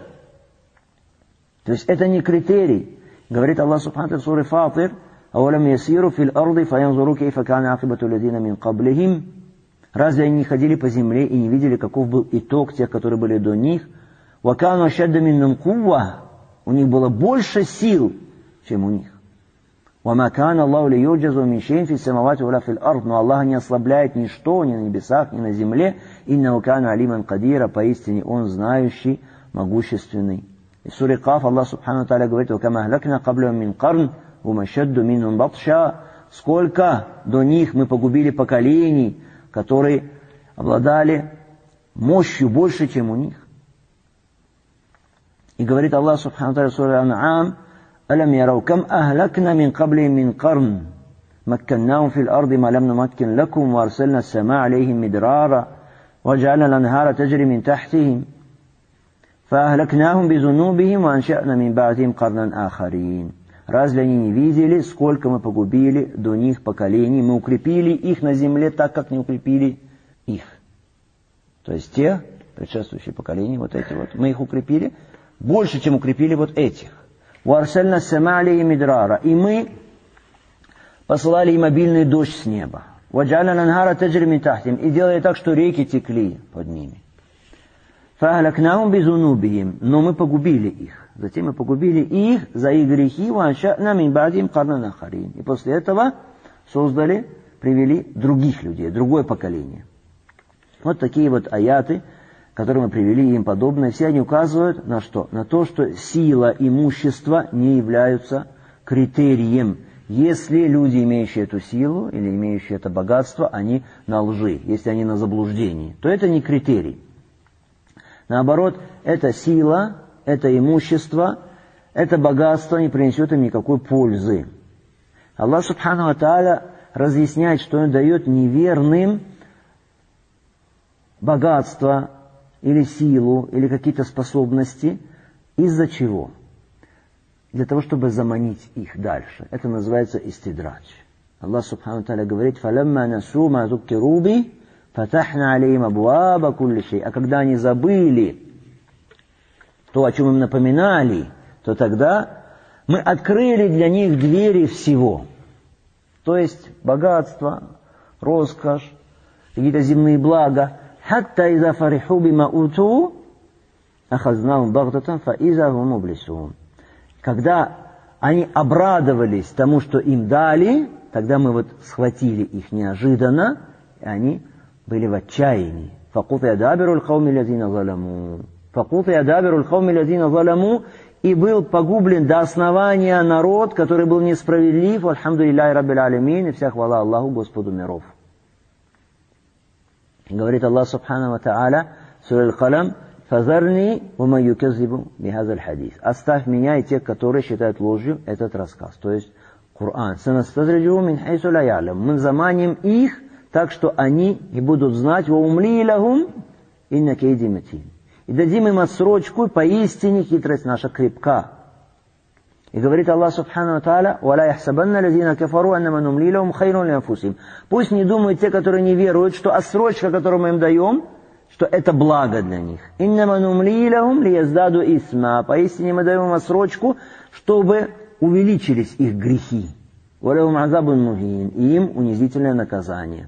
То есть это не критерий. Говорит Аллах Субхану ва Тааля в суре Фатир: «Авалам ясиру фил арди фаянзуру кейфа кана акибату лазина мин каблихим». Разве они не ходили по земле и не видели, каков был итог тех, которые были до них? «Вакану ашадда миннум кувва». У них было больше сил, чем у них. وَمَا كَانَ اللَّهُ لِيُعْجَزُ مِنْ شَيْءٍ فِي السَّمَاوَاتِ وَلَا فِي الْأَرْضِ. Но Аллах не ослабляет ничто ни на небесах, ни на земле. إِنَّهُ كَانَ عَلِيمًا قَدِيرًا. Поистине Он знающий, могущественный. И в суре Каф Аллах Субхану ва Тааля говорит: وَكَمَا أَهْلَكْنَا قَبْلَهُم مِّنْ قَرْنٍ هُمْ أَشَدُّ مِنْهُمْ بَطْشًا. Сколько до них мы погубили поколений, которые обладали мощью больше, чем у них. И говорит Аллах Субхану ва Тааля в суре Ан'ам: أَلَمْ يَرَوْا كَمْ أَهْلَكْنَا مِنْ قَبْلِهِمْ مِنْ قَرْنٍ مَكَّنَّاهُمْ فِي الْأَرْضِ مَا لَمْ نُمَكِّنْ لَكُمْ وَأَرْسَلْنَا السَّمَاءَ عَلَيْهِمْ مِدْرَارًا وَجَعَلْنَا الْأَنْهَارَ تَجْرِي مِنْ تَحْتِهِمْ فَأَهْلَكْنَاهُمْ بِذُنُوبِهِمْ وَأَنشَأْنَا مِنْ بَعْدِهِمْ قَرْنًا آخَرِينَ. Разве они не видели, сколько мы погубили до них поколений? Мы укрепили их на земле так, как не укрепили их. То есть те предшествующие поколения, вот эти вот, мы их укрепили больше, чем укрепили вот этих. وَأَرْسَلْنَا السَّمَاءَ عَلَيْهِمْ مِدْرَارًا. И мы посылали им обильный дождь с неба. وَجَعَلْنَا الْأَنْهَارَ تَجْرِي مِنْ تَحْتِهِمْ. И делали так, что реки текли под ними. فَأَهْلَكْنَاهُمْ بِذُنُوبِهِمْ. Но мы погубили их. Затем мы погубили их за их грехи. وَأَنشَأْنَا مِنْ بَعْدِهِمْ قَرْنًا آخَرِينَ. И после этого создали, привели других людей, другое поколение. Вот такие вот аяты, которые мы привели, им подобные, все они указывают на что? На то, что сила, имущество не являются критерием. Если люди, имеющие эту силу или имеющие это богатство, они на лжи, если они на заблуждении, то это не критерий. Наоборот, эта сила, это имущество, это богатство не принесет им никакой пользы. Аллах Субхану ва Тааля разъясняет, что Он дает неверным богатство, или силу, или какие-то способности. Из-за чего? Для того, чтобы заманить их дальше. Это называется истидрадж. Аллах Субхану ва Тааля говорит: فَلَمَّا نَسُوا مَا ذُكِّرُوا بِهِ فَتَحْنَا عَلَيْهِمْ أَبْوَابَ كُلِّ شَيْءٍ. А когда они забыли то, о чем им напоминали, то тогда мы открыли для них двери всего. То есть богатство, роскошь, какие-то земные блага. حتى إذا فرحوا بما أوتوا أخذناهم بغتة فإذا هم مبلسون. Когда они обрадовались тому, что им дали, тогда мы вот схватили их неожиданно, и они были в отчаянии. فَقُطِعَ دَابِرُ الْقَوْمِ الَّذِينَ ظَلَمُوا. فَقُطِعَ دَابِرُ الْقَوْمِ الَّذِينَ ظَلَمُوا. И был погублен до основания народ, который был несправедлив. Альхамдулиллахи раббил алямин. И вся хвала Аллаху, Господу миров. Говорит Аллах Субхану ва Тааля в суре Аль-Калам: «Фазарни вама юказзибу бихазаль хадис». Оставь меня и тех, которые считают ложью этот рассказ. То есть Коран. «Санастадрижу мин хайсу ла я'лам». Мы заманим их так, что они и будут знать. «Ва умли лахум инна кейди матин». И дадим им отсрочку, поистине хитрость наша крепка. И говорит Аллах Субхану ва Тааля: «Валя яхсабанна лазина кафару аннама нумли лахум хайрун ли анфусихим». Пусть не думают те, которые не веруют, что отсрочка, которую мы им даем, что это благо для них. «Иннама нумли лахум лияздаду исма». Поистине мы даем им отсрочку, чтобы увеличились их грехи. «Валахум азабун мухин». И им унизительное наказание.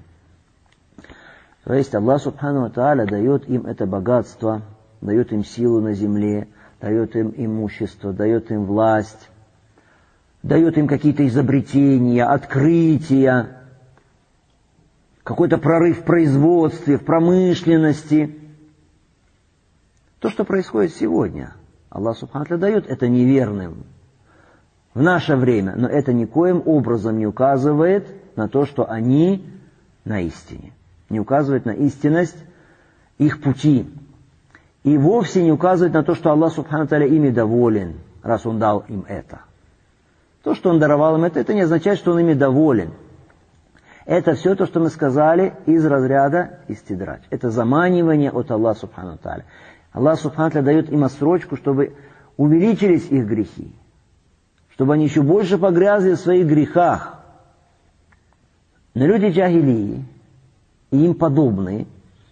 То есть Аллах Субхану ва Тааля дает им это богатство, дает им силу на земле, дает им имущество, дает им власть, дает им какие-то изобретения, открытия, какой-то прорыв в производстве, в промышленности. То, что происходит сегодня, Аллах Субхану ва Тааля дает это неверным в наше время, но это никоим образом не указывает на то, что они на истине, не указывает на истинность их пути. И вовсе не указывает на то, что Аллах Субхану ва Тааля ими доволен, раз Он дал им это. То, что Он даровал им это не означает, что Он ими доволен. Это все то, что мы сказали, из разряда истидрадж. Это заманивание от Аллаха Субхану ва Тааля. Аллах Субхану ва Тааля дает им отсрочку, чтобы увеличились их грехи, чтобы они еще больше погрязли в своих грехах. Но люди джахилии и им подобные,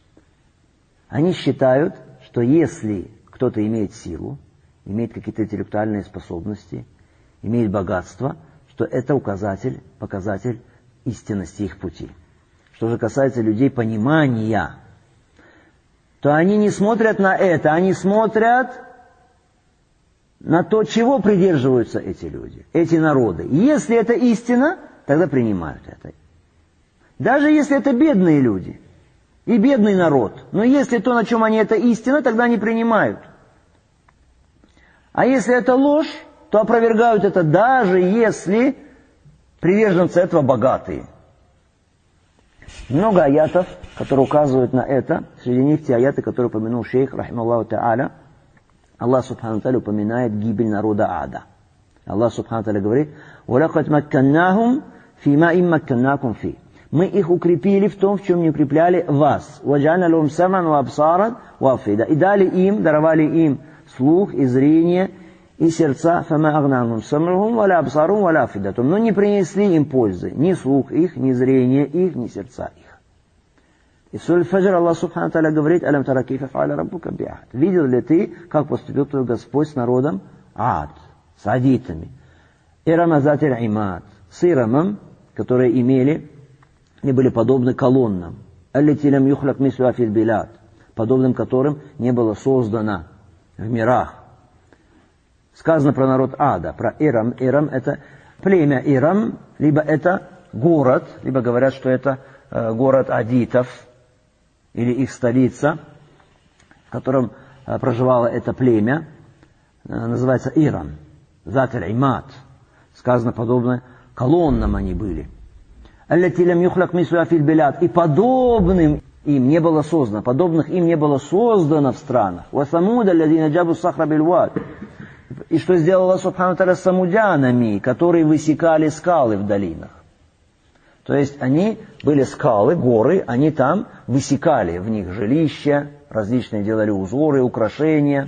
они считают, что если кто-то имеет силу, имеет какие-то интеллектуальные способности, имеет богатство, что это показатель истинности их пути. Что же касается людей понимания, то они не смотрят на это, они смотрят на то, чего придерживаются эти люди, эти народы. Если это истина, тогда принимают это. Даже если это бедные люди и бедный народ. Но если то, на чем они, это истина, тогда они принимают. А если это ложь, то опровергают это, даже если приверженцы этого богатые. Много аятов, которые указывают на это. Среди них те аяты, которые упомянул шейх, рахималлаху та'аля. Аллах субхану та'аля упоминает гибель народа Ада. Аллах субхану та'аля говорит: «Валакад макканнахум фима им макканнакум фи». Мы их укрепили в том, в чем не укрепляли вас. «Ваджальна лахум сам'ан ва абсаран ва афида». И дали им, даровали им слух и зрение и сердца. «Фама агнахум сам'ухум ва ла абсарум ва ла афидатум». Но не принесли им пользы ни слух их, ни зрение их, ни сердца их. И в суре Фаджр Аллах субхану та'аля говорит: «Алям тара кейфа фа'аля раббука би Ад». Видел ли ты, как поступил твой Господь с народом Ад, с адитами? Ирама зати аль-имад, с Ирамом, которые были подобны колоннам. Аллати лам юхлак мислуха фил билад, подобным которым не было создано в мирах. Сказано про народ Ада, про Ирам. Ирам — это племя Ирам, либо это город, либо говорят, что это город адитов, или их столица, в котором проживало это племя, называется Ирам, зат аль-имад. Сказано, подобно колоннам они были. Аллати лам юхлак мислуха фил билад, и подобным им не было создано, подобных им не было создано в странах. Ва самуда аллазина джабу сахра бил вад. И что сделал Аллах субхану та'аля с самудянами, которые высекали скалы в долинах. То есть они были скалы, горы, они там высекали в них жилища, различные делали узоры, украшения,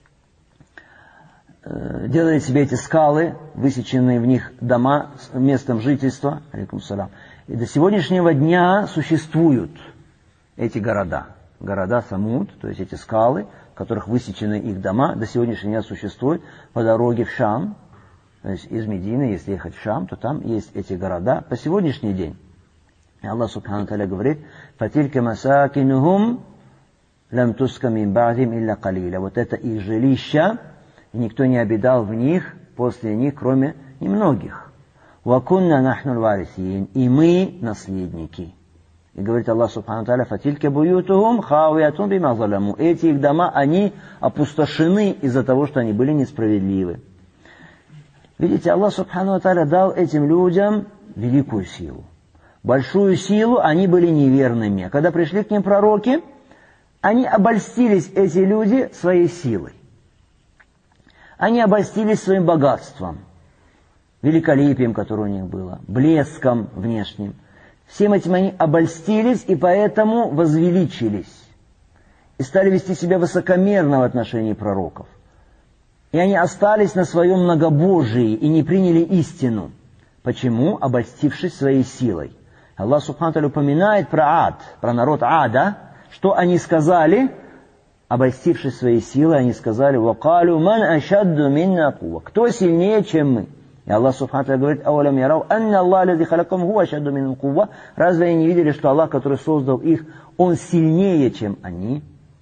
делали себе эти скалы, высеченные в них дома с местом жительства. Алейкум салям. И до сегодняшнего дня существуют эти города. Города Самуд, то есть эти скалы, в которых высечены их дома, до сегодняшнего дня существуют по дороге в Шам. То есть из Медины, если ехать в Шам, то там есть эти города по сегодняшний день. И Аллах субхану та'аля говорит: «Фатилька масакинухум лам туска мин ба'дим илля калиля». Вот это их жилища, и никто не обитал в них после них, кроме немногих. «Ва кунна нахну аль-варисин», и мы наследники. И говорит Аллах субхану та'аля: «Фатилька буютухум хавиятун бима заламу». Эти их дома, они опустошены из-за того, что они были несправедливы. Видите, Аллах субхану та'аля дал этим людям великую силу. Большую силу, они были неверными. А когда пришли к ним пророки, они обольстились, эти люди, своей силой. Они обольстились своим богатством, великолепием, которое у них было, блеском внешним. Всем этим они обольстились и поэтому возвеличились. И стали вести себя высокомерно в отношении пророков. И они остались на своем многобожии и не приняли истину. Почему? Обольстившись своей силой. Аллах субхану та'аля упоминает про Ад, про народ Ада, что они сказали, обольстившись своей силой, они сказали: «Вакалю ман ашадду минна кува». Кто сильнее, чем мы? И Аллах субхану та'аля говорит: «Аулам ярау анна Аллах лази халакам хуа ашадду минна кува». Разве они не видели, что Аллах, который создал их, Он сильнее, чем они?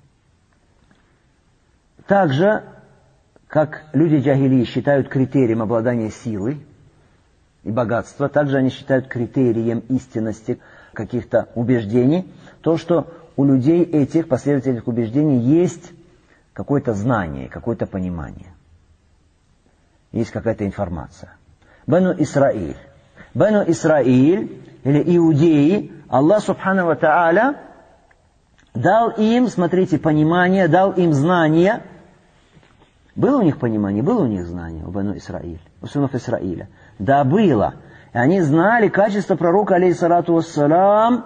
Также, как люди джахилии считают критерием обладания силой и богатства, также они считают критерием истинности каких-то убеждений то, что у людей этих последовательных убеждений есть какое-то знание, какое-то понимание, есть какая-то информация. Бану Исраиль. Бану Исраиль, или иудеи, Аллах субхану ва та'аля дал им, смотрите, понимание, дал им знания. Было у них понимание, было у них знание у Бану Исраиль, у сынов Исраиля? Да, было. И они знали качество пророка, алейхиссалату вассалам,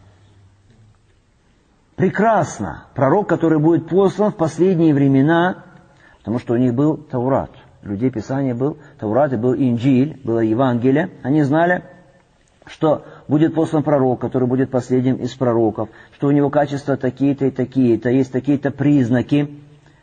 прекрасно. Пророк, который будет послан в последние времена, потому что у них был Таурат. У людей Писания был Таурат и был Инджиль, было Евангелие. Они знали, что будет послан пророк, который будет последним из пророков, что у него качества такие-то и такие-то, есть такие-то признаки.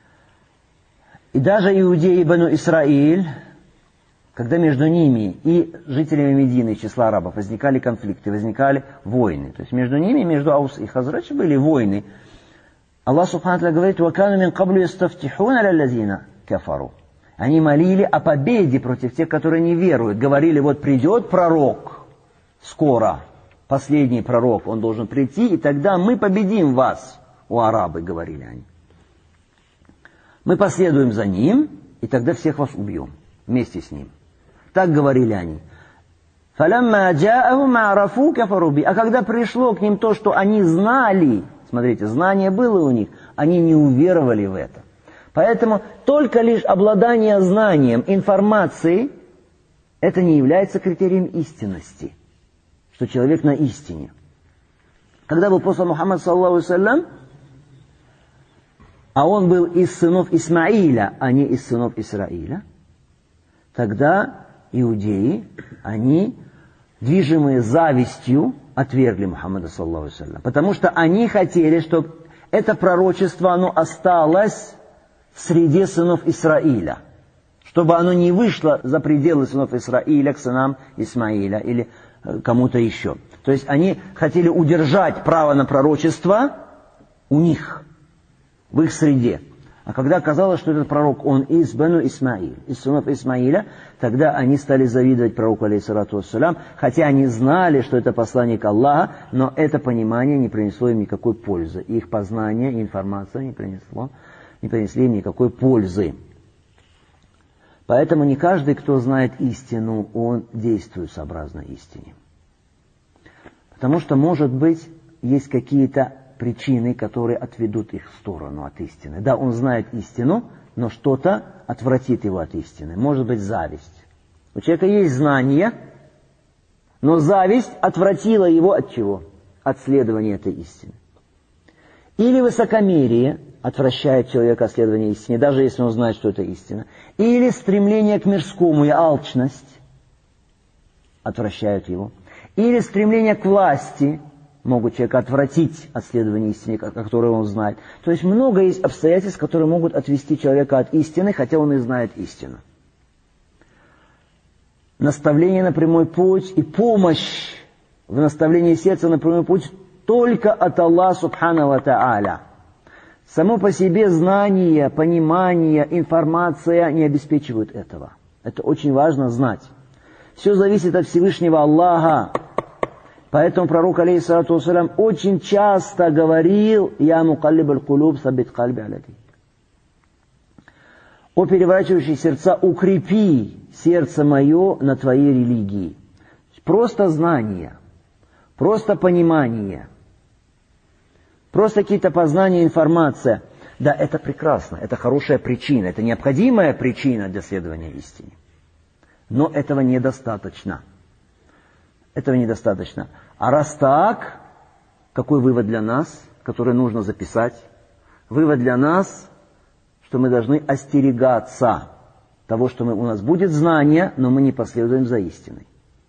И даже иудеи Бану Исраиль, когда между ними и жителями Медины, числа арабов, возникали конфликты, возникали войны, то есть между ними, между Аус и Хазрач были войны, Аллах субхану ва та'аля говорит: «Вакану мин каблу ястафтихуна лаллазина кафару». Они молили о победе против тех, которые не веруют. Говорили, вот придет пророк скоро, последний пророк, он должен прийти, и тогда мы победим вас, о арабы, говорили они. Мы последуем за ним, и тогда всех вас убьем вместе с ним. Так говорили они. А когда пришло к ним то, что они знали, смотрите, знание было у них, они не уверовали в это. Поэтому только лишь обладание знанием, информацией, это не является критерием истинности, что человек на истине. Когда был послан Мухаммад, саллаллаху алейхи вассалям, а он был из сынов Исмаиля, а не из сынов Исраиля, тогда иудеи, они, движимые завистью, отвергли Мухаммада, саллаллаху алейхи вассалям, потому что они хотели, чтобы это пророчество, оно осталось в среде сынов Исраиля, чтобы оно не вышло за пределы сынов Исраиля к сынам Исмаиля или кому-то еще. То есть они хотели удержать право на пророчество у них, в их среде. А когда оказалось, что этот пророк, он из Бену Исмаиль, из сынов Исмаиля, тогда они стали завидовать пророку, алейхиссалату вассалям, хотя они знали, что это посланник Аллаха, но это понимание не принесло им никакой пользы. Их познание и информация не принесли им никакой пользы. Поэтому не каждый, кто знает истину, он действует сообразно истине. Потому что, может быть, есть какие-то причины, которые отведут их в сторону от истины. Да, он знает истину, но что-то отвратит его от истины. Может быть, зависть. У человека есть знание, но зависть отвратила его от чего? От следования этой истины. Или высокомерие отвращает человека от следования истине, даже если он знает, что это истина. Или стремление к мирскому и алчность отвращают его. Или стремление к власти могут человека отвратить от следования истине, которую он знает. То есть много есть обстоятельств, которые могут отвести человека от истины, хотя он и знает истину. Наставление на прямой путь и помощь в наставлении сердца на прямой путь только от Аллаха субхану ва та'аля. Само по себе знание, понимание, информация не обеспечивают этого. Это очень важно знать. Все зависит от Всевышнего Аллаха. Поэтому пророк, алейхиссалату вассалям, очень часто говорил: «Я мукаллиб аль-кулуб, саббит кальби аля дин». «О переворачивающий сердца, укрепи сердце мое на твоей религии». Просто знание, просто понимание, просто какие-то познания, информация. Да, это прекрасно, это хорошая причина, это необходимая причина для следования истине. Но этого недостаточно. Этого недостаточно. А раз так, какой вывод для нас, который нужно записать? Вывод для нас, что мы должны остерегаться того, что у нас будет знание, но мы не последуем за истиной.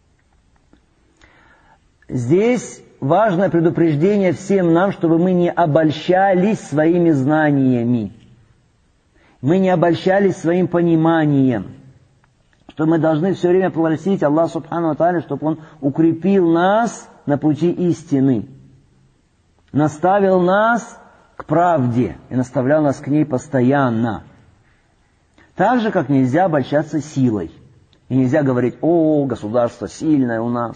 Здесь важное предупреждение всем нам, чтобы мы не обольщались своими знаниями. Мы не обольщались своим пониманием. Что мы должны все время просить Аллаха субхану ва тааля, чтобы Он укрепил нас на пути истины, наставил нас к правде и наставлял нас к ней постоянно. Так же, как нельзя обольщаться силой. И нельзя говорить: «О, государство сильное у нас».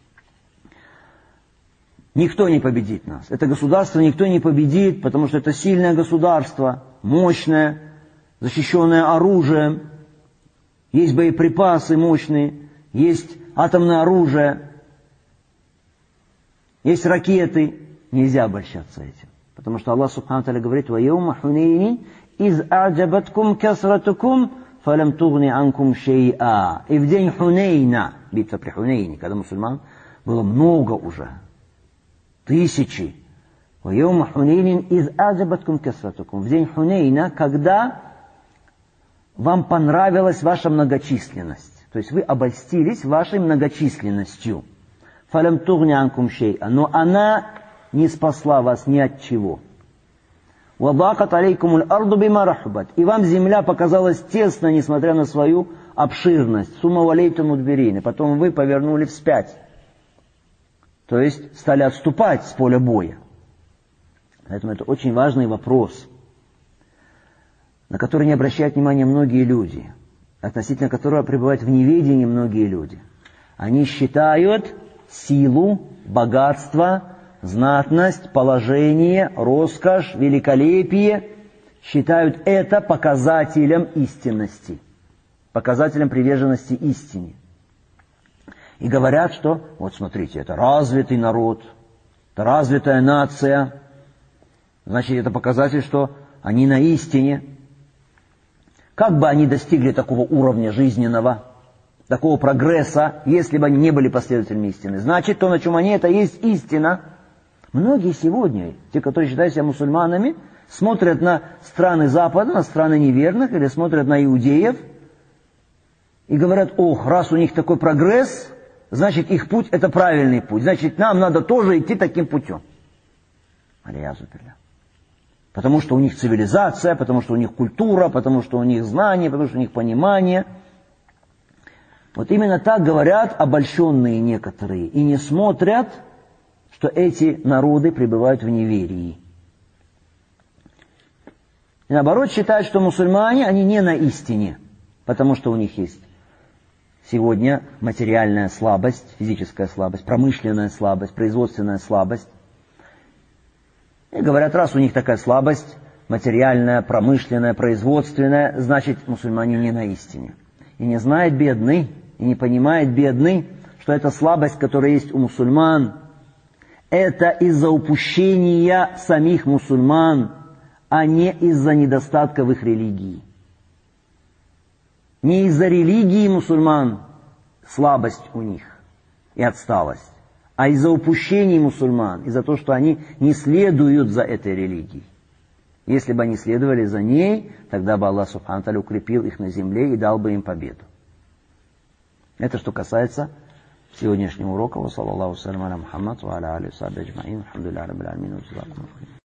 Никто не победит нас. Это государство никто не победит, потому что это сильное государство, мощное, защищенное оружием. Есть боеприпасы мощные, есть атомное оружие, есть ракеты. Нельзя обольщаться этим. Потому что Аллах субхану тааля говорит: «Вайома хунейни из аджабаткум касратукум фалям тугни анкум шей'a». И в день Хунейна, битва при Хунейне, когда мусульман было много уже, тысячи. «Вайома хунейнин из аджабаткум касратукум». В день Хунейна, когда вам понравилась ваша многочисленность. То есть вы обольстились вашей многочисленностью. «Фалям тугни анкум шей'a». Но она не спасла вас ни от чего. «Вадакат алейкумуль арду бима рахбат». И вам земля показалась тесно, несмотря на свою обширность. «Сумма валейтум мудбирин». И потом вы повернули вспять. То есть стали отступать с поля боя. Поэтому это очень важный вопрос, на который не обращают внимания многие люди. относительно которого пребывают в неведении многие люди. Они считают силу, богатство, знатность, положение, роскошь, великолепие, считают это показателем истинности, показателем приверженности истине. И говорят, что, вот смотрите, это развитый народ, это развитая нация, значит, это показатель, что они на истине. Как бы они достигли такого уровня жизненного, такого прогресса, если бы они не были последователями истины? Значит, то, на чем они, это есть истина. Многие сегодня, те, которые считают себя мусульманами, смотрят на страны Запада, на страны неверных, или смотрят на иудеев, и говорят: ох, раз у них такой прогресс, значит, их путь — это правильный путь, значит, нам надо тоже идти таким путем. Алиязу билля. Потому что у них цивилизация, потому что у них культура, потому что у них знания, потому что у них понимание. Вот именно так говорят обольщенные некоторые, и не смотрят, что эти народы пребывают в неверии. И наоборот считают, что мусульмане, они не на истине, потому что у них есть сегодня материальная слабость, физическая слабость, промышленная слабость, производственная слабость. И говорят, раз у них такая слабость, материальная, промышленная, производственная, значит, мусульмане не на истине. И не знает бедный, и не понимает бедный, что эта слабость, которая есть у мусульман, это из-за упущения самих мусульман, а не из-за недостатка в их религии. Не из-за религии мусульман слабость у них и отсталость, а из-за упущений мусульман, из-за того, что они не следуют за этой религией. Если бы они следовали за ней, тогда бы Аллах Субхану Тааля укрепил их на земле и дал бы им победу. Это что касается сегодняшнего урока. Ва саллаллаху салям аля Мухаммад ва аля алихи ва сахбихи аджмаин. Алхамдулиллахи раббил аламин.